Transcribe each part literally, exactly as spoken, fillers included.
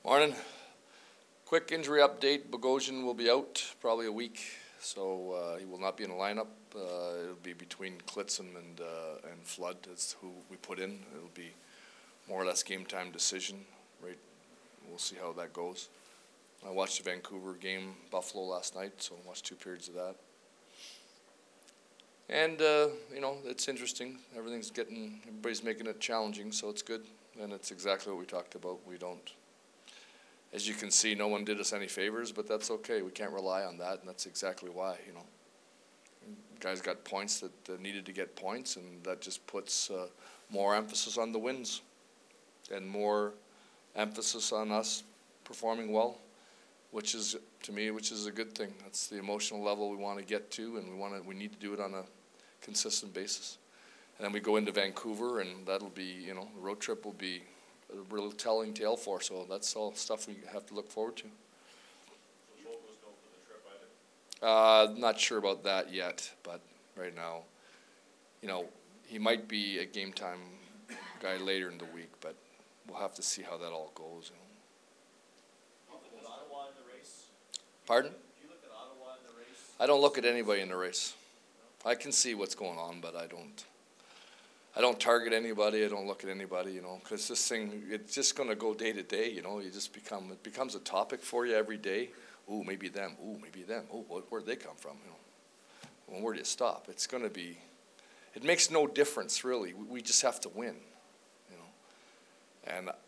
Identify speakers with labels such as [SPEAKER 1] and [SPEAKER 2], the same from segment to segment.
[SPEAKER 1] Morning. Quick injury update. Bogosian will be out probably a week, so uh, he will not be in the lineup. Uh, it'll be between Klitzum and uh, and Flood. That's who we put in. It'll be more or less game time decision. Right. We'll see how that goes. I watched the Vancouver game, Buffalo last night, so I watched two periods of that. And uh, you know, it's interesting. Everything's getting, everybody's making it challenging, so it's good. And it's exactly what we talked about. We don't. As you can see, no one did us any favors, but that's okay. We can't rely on that, and that's exactly why, you know. Guys got points that uh, needed to get points, and that just puts uh, more emphasis on the wins and more emphasis on us performing well, which is, to me, which is a good thing. That's the emotional level we want to get to, and we want to, we need to do it on a consistent basis. And then we go into Vancouver, and that'll be, you know, the road trip will be a real telling tale for, so that's all stuff we have to look forward to.
[SPEAKER 2] So Schultz no for the trip either?
[SPEAKER 1] Uh, not sure about that yet, but right now, you know, he might be a game time guy later in the week, but we'll have to see how that all goes. You know.
[SPEAKER 2] You look at Ottawa in the race?
[SPEAKER 1] Pardon?
[SPEAKER 2] Do you look at Ottawa in the race?
[SPEAKER 1] I don't look at anybody in the race. I can see what's going on, but I don't. I don't target anybody. I don't look at anybody, you know, because this thing, it's just going to go day to day, you know. You just become, it becomes a topic for you every day. Ooh, maybe them. Ooh, maybe them. Ooh, where'd they come from, you know? Well, where do you stop? It's going to be, it makes no difference, really. We, we just have to win, you know. And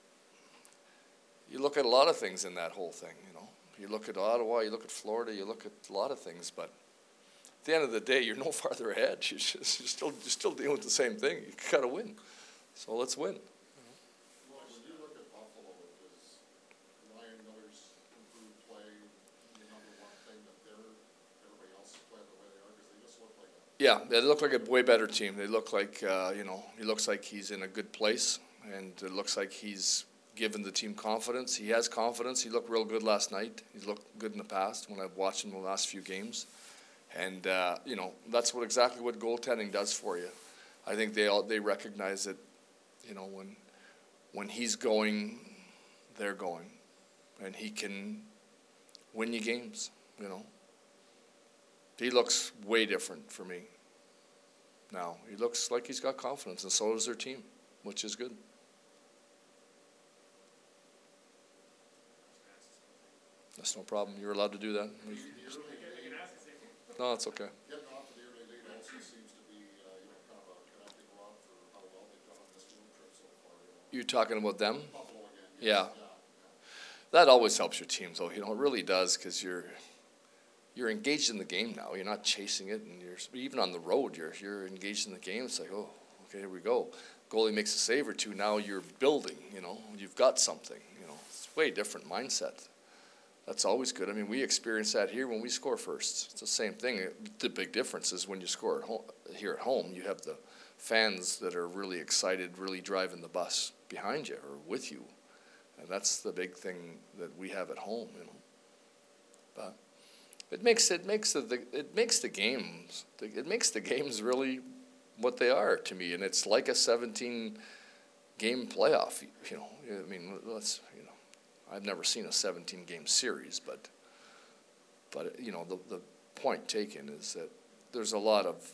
[SPEAKER 1] you look at a lot of things in that whole thing, you know. You look at Ottawa, you look at Florida, you look at a lot of things, but at the end of the day, you're no farther ahead. You're, just, you're still you're still dealing with the same thing. You got to win. So let's win.
[SPEAKER 3] Well, when you look at Buffalo, does Ryan Miller's improved play the number one thing that they're everybody else is playing the way they are? Because they just look like a
[SPEAKER 1] Yeah, they look like a way better team. They look like uh, you know, he looks like he's in a good place, and it looks like he's given the team confidence. He has confidence. He looked real good last night. He's looked good in the past when I've watched him the last few games. And, uh, you know, that's what exactly what goaltending does for you. I think they all, they recognize that, you know, when when he's going, they're going. And he can win you games, you know. He looks way different for me now. He looks like he's got confidence, and so does their team, which is good. That's no problem. You're allowed to do that. No, it's okay.
[SPEAKER 3] getting off to the early lead also seems to be uh, you know kind of a connecting rod for how well they've done on this road trip so far. You know.
[SPEAKER 1] You're talking about them?
[SPEAKER 3] Buffalo again.
[SPEAKER 1] Yeah.
[SPEAKER 3] Yes, yeah.
[SPEAKER 1] That always helps your team, though. You know, it really does, because you're you're engaged in the game now. You're not chasing it, and you're even on the road. You're you're engaged in the game. It's like, oh, okay, here we go. Goalie makes a save or two. Now you're building. You know, you've got something. You know, it's a way different mindset. That's always good. I mean, we experience that here when we score first. It's the same thing. The big difference is when you score at home, here at home, you have the fans that are really excited, really driving the bus behind you or with you. And that's the big thing that we have at home, you know. But it makes it makes the, the it makes the games it makes the games really what they are to me, and it's like a seventeen game playoff. You know, I mean, let's you know. I've never seen a seventeen game series, but, but you know, the, the point taken is that there's a lot of,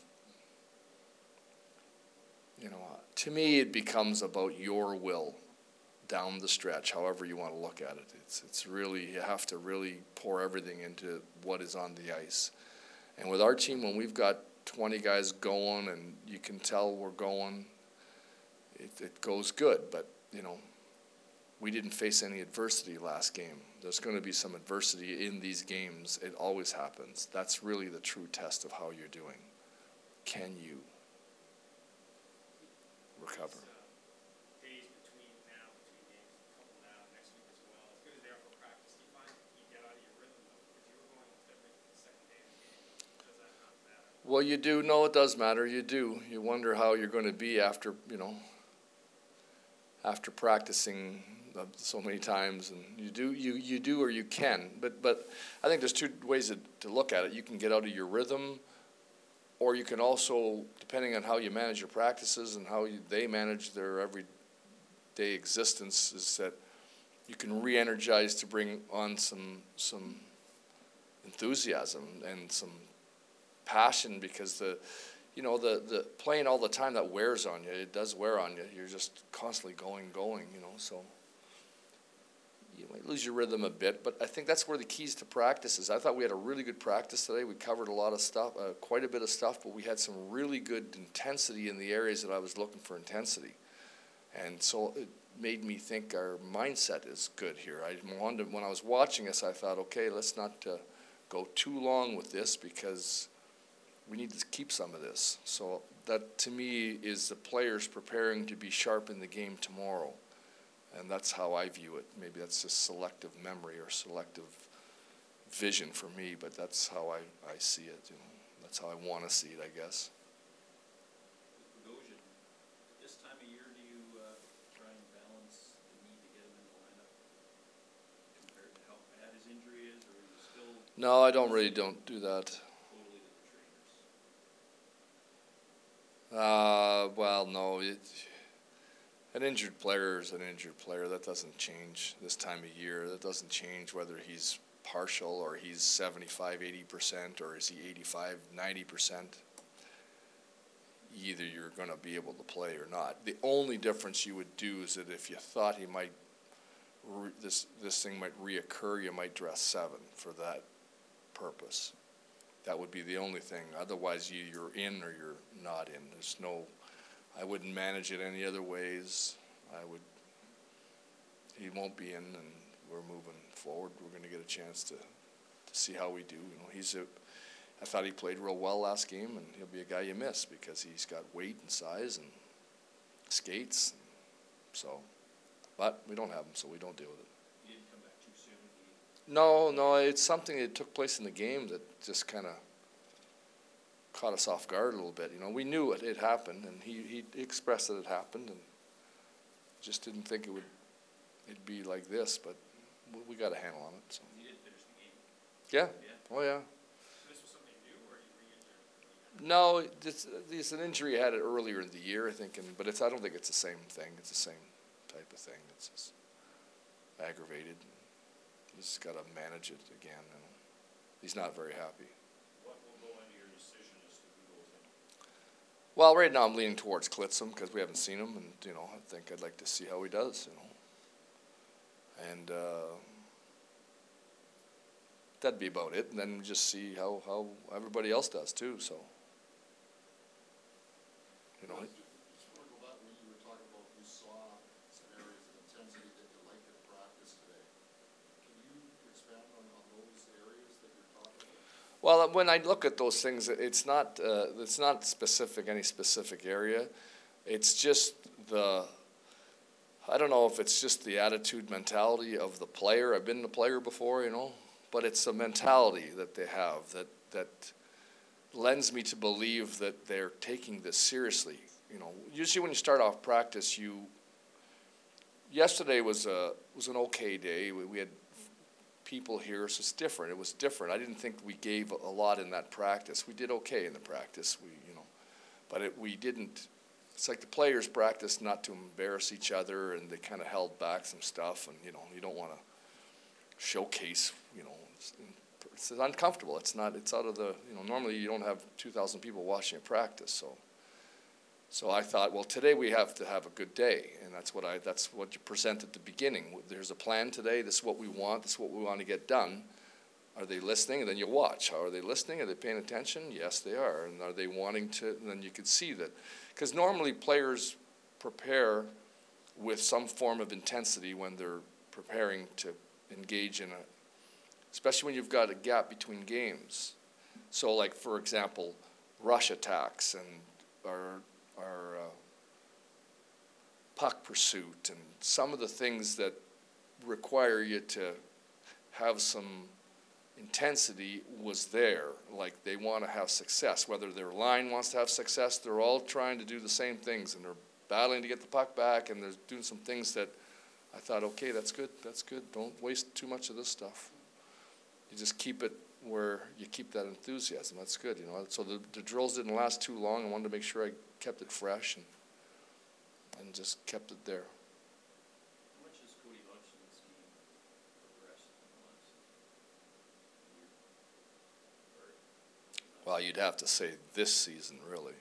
[SPEAKER 1] you know, uh, to me it becomes about your will down the stretch, however you want to look at it. It's, it's really, you have to really pour everything into what is on the ice. And with our team, when we've got twenty guys going and you can tell we're going, it, it goes good, but, you know, we didn't face any adversity last game. There's going to be some adversity in these games. It always happens. That's really the true test of how you're doing. Can you recover?
[SPEAKER 4] Days between now, between games, a couple now, next week as well. As good as they are for practice, do you find you get out of your rhythm though? Because you were going every second day of the game. Does that not matter?
[SPEAKER 1] Well, you do. No, it does matter. You do. You wonder how you're going to be after, you know, after practicing so many times, and you do you you do or you can, but but I think there's two ways to, to look at it. You can get out of your rhythm, or you can also, depending on how you manage your practices and how you, they manage their everyday existence, is that you can re-energize to bring on some some enthusiasm and some passion, because the you know the the playing all the time, that wears on you. It does wear on you. You're just constantly going going you know so you might lose your rhythm a bit, but I think that's where the keys to practice is. I thought we had a really good practice today. We covered a lot of stuff, uh, quite a bit of stuff, but we had some really good intensity in the areas that I was looking for intensity. And so it made me think our mindset is good here. I wanted, when I was watching us, I thought, okay, let's not uh, go too long with this, because we need to keep some of this. So that, to me, is the players preparing to be sharp in the game tomorrow. And that's how I view it. Maybe that's just selective memory or selective vision for me, but that's how I, I see it. You know, that's how I want to see it, I guess.
[SPEAKER 2] Bogosian, this time of year, do you uh, try and balance the need to get him in the lineup compared to how bad his injury is, or is it still
[SPEAKER 1] No, I don't really don't do that.
[SPEAKER 2] totally to the trainers?
[SPEAKER 1] Uh, well, no. It, an injured player is an injured player. That doesn't change this time of year. That doesn't change whether he's partial or he's seventy-five, eighty percent, or is he eighty-five, ninety percent. Either you're going to be able to play or not. The only difference you would do is that if you thought he might, re this, this thing might reoccur, you might dress seven for that purpose. That would be the only thing. Otherwise, you, you're in or you're not in. There's no, I wouldn't manage it any other ways. I would, he won't be in, and we're moving forward. We're going to get a chance to, to see how we do. You know, he's a, I thought he played real well last game, and he'll be a guy you miss because he's got weight and size and skates. So, but we don't have him, so we don't deal with it.
[SPEAKER 2] He didn't come back too soon. He
[SPEAKER 1] No, no, it's something that took place in the game that just kind of caught us off guard a little bit. You know, we knew it had happened, and he, he expressed that it happened, and just didn't think it would it'd be like this, but we, we got a handle on it. So.
[SPEAKER 2] he did finish the game.
[SPEAKER 1] Yeah.
[SPEAKER 2] Yeah.
[SPEAKER 1] Oh, yeah.
[SPEAKER 4] So this was something new, or you re-injured?
[SPEAKER 1] No, it's, it's an injury. He had it earlier in the year, I think, and, but it's I don't think it's the same thing. It's the same type of thing. It's just aggravated. He's got to manage it again, and he's not very happy.
[SPEAKER 2] What will go into your decision as to who goes in?
[SPEAKER 1] Well, right now I'm leaning towards Klitzum because we haven't seen him, and you know I think I'd like to see how he does. You know, and uh, that'd be about it. And then just see how how everybody else does too. So, you know.
[SPEAKER 3] Just want to go back when you were talking about you saw some areas of intensity that you liked in practice today. Can you expand on, on those areas that you're talking about?
[SPEAKER 1] Well, when I look at those things, it's not uh, it's not specific, any specific area. It's just the, I don't know if it's just the attitude, mentality of the player. I've been the player before, you know, but it's a mentality that they have that, that lends me to believe that they're taking this seriously. You know, usually when you start off practice, you, yesterday was a, was an okay day. We, we had people here, so it's different. It was different. I didn't think we gave a lot in that practice. We did okay in the practice, we, you know, but it, we didn't. It's like the players practiced not to embarrass each other, and they kind of held back some stuff, and you know, you don't want to showcase, you know, it's, it's uncomfortable. It's not. It's out of the. You know, normally you don't have two thousand people watching a practice, so. So I thought, well, today we have to have a good day, and that's what I. That's what you present at the beginning. There's a plan today. This is what we want. This is what we want to get done. Are they listening? And then you watch. How are they listening? Are they paying attention? Yes, they are. And are they wanting to? And then you can see that, because normally players prepare with some form of intensity when they're preparing to engage in a, especially when you've got a gap between games. So, like for example, rush attacks and our our uh, puck pursuit and some of the things that require you to have some intensity was there. Like they want to have success. Whether their line wants to have success, they're all trying to do the same things, and they're battling to get the puck back, and they're doing some things that I thought, okay, that's good, that's good. Don't waste too much of this stuff. You just keep it where you keep that enthusiasm. That's good, you know. So the, the drills didn't last too long. I wanted to make sure I kept it fresh and and just kept it there.
[SPEAKER 2] How much is Cody Hodgson's game
[SPEAKER 1] Well, you'd have to say this season, really.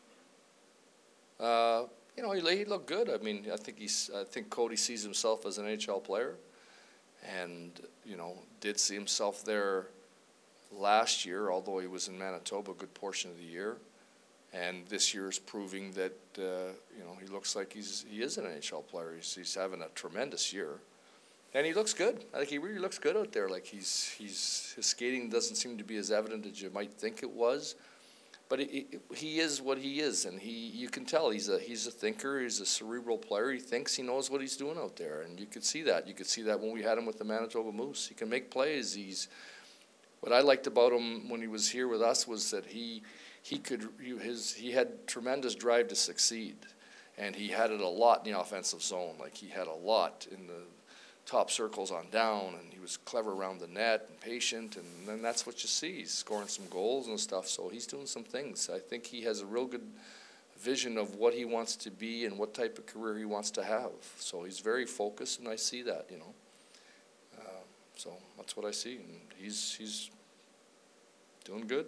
[SPEAKER 1] Uh, you know, he, he looked good. I mean, I think he's. I think Cody sees himself as an N H L player, and you know, did see himself there last year, although he was in Manitoba a good portion of the year. And this year is proving that uh, you know, he looks like he's he is an N H L player. He's he's having a tremendous year, and he looks good. I think he really looks good out there. Like he's he's his skating doesn't seem to be as evident as you might think it was, but he he is what he is, and he you can tell he's a he's a thinker. He's a cerebral player. He thinks he knows what he's doing out there, and you could see that. You could see that when we had him with the Manitoba Moose. He can make plays. He's what I liked about him when he was here with us was that he. He could his he had tremendous drive to succeed, and he had it a lot in the offensive zone. Like he had a lot in the top circles on down, and he was clever around the net and patient, and then that's what you see. He's scoring some goals and stuff. So he's doing some things. I think he has a real good vision of what he wants to be and what type of career he wants to have. So he's very focused, and I see that. You know, uh, so that's what I see, and he's he's doing good.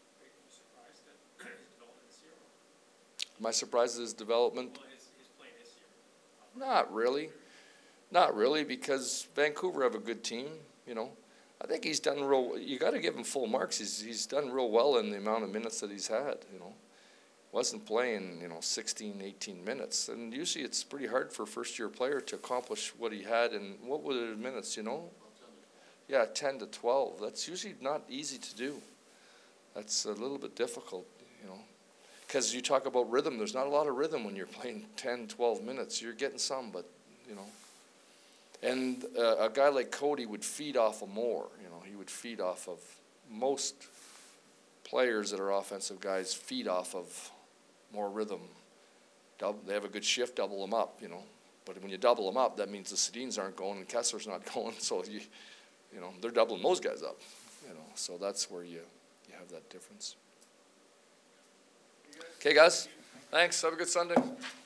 [SPEAKER 1] Am I surprised at his development?
[SPEAKER 4] Well, his, his play this year.
[SPEAKER 1] Not really. Not really, because Vancouver have a good team, you know. I think he's done real, you got to give him full marks. He's he's done real well in the amount of minutes that he's had, you know. Wasn't playing, you know, sixteen, eighteen minutes. And usually it's pretty hard for a first-year player to accomplish what he had in, what were the minutes, you know? Yeah, ten to twelve. That's usually not easy to do. That's a little bit difficult, you know. Because you talk about rhythm, there's not a lot of rhythm when you're playing ten, twelve minutes. You're getting some, but, you know. And uh, a guy like Cody would feed off of more, you know. He would feed off of, most players that are offensive guys feed off of more rhythm. Double, they have a good shift, double them up, you know. But when you double them up, that means the Sedins aren't going and Kessler's not going. So, you, you know, they're doubling those guys up, you know. So that's where you, you have that difference. Okay, guys. Thanks. Have a good Sunday.